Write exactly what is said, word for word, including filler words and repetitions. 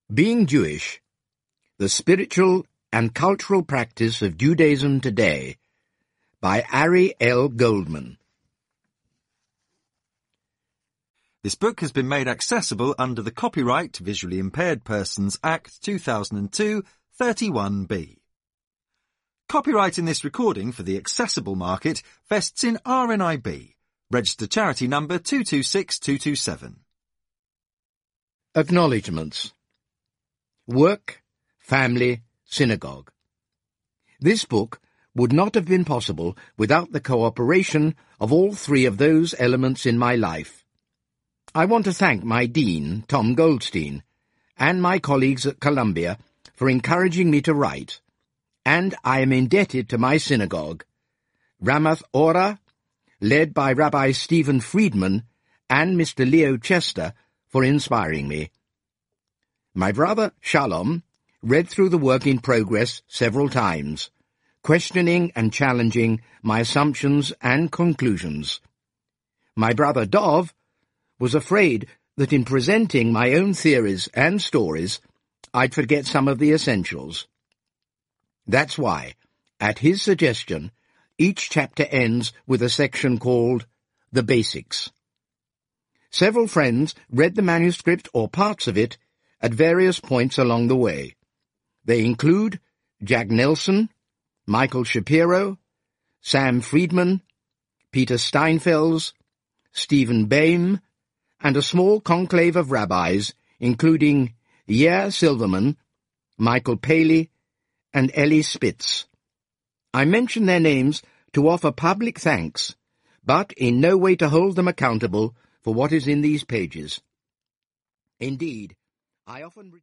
Being Jewish, the Spiritual and Cultural Practice of Judaism Today, by Ari L. Goldman. This book has been made accessible under the Copyright Visually Impaired Persons Act two thousand two, thirty-one B. Copyright in this recording for the accessible market vests in R N I B, registered charity number two two six two two seven. Acknowledgements. Work, family, synagogue. This book would not have been possible without the cooperation of all three of those elements in my life. I want to thank my dean, Tom Goldstein, and my colleagues at Columbia for encouraging me to write, and I am indebted to my synagogue, Ramath Ora, led by Rabbi Stephen Friedman, and Mister Leo Chester, for inspiring me. My brother, Shalom, read through the work in progress several times, questioning and challenging my assumptions and conclusions. My brother, Dov, was afraid that in presenting my own theories and stories, I'd forget some of the essentials. That's why, at his suggestion, each chapter ends with a section called The Basics. Several friends read the manuscript or parts of it at various points along the way. They include Jack Nelson, Michael Shapiro, Sam Friedman, Peter Steinfels, Stephen Boehm, and a small conclave of rabbis, including Yair Silverman, Michael Paley, and Eli Spitz. I mention their names to offer public thanks, but in no way to hold them accountable for what is in these pages. Indeed, I often...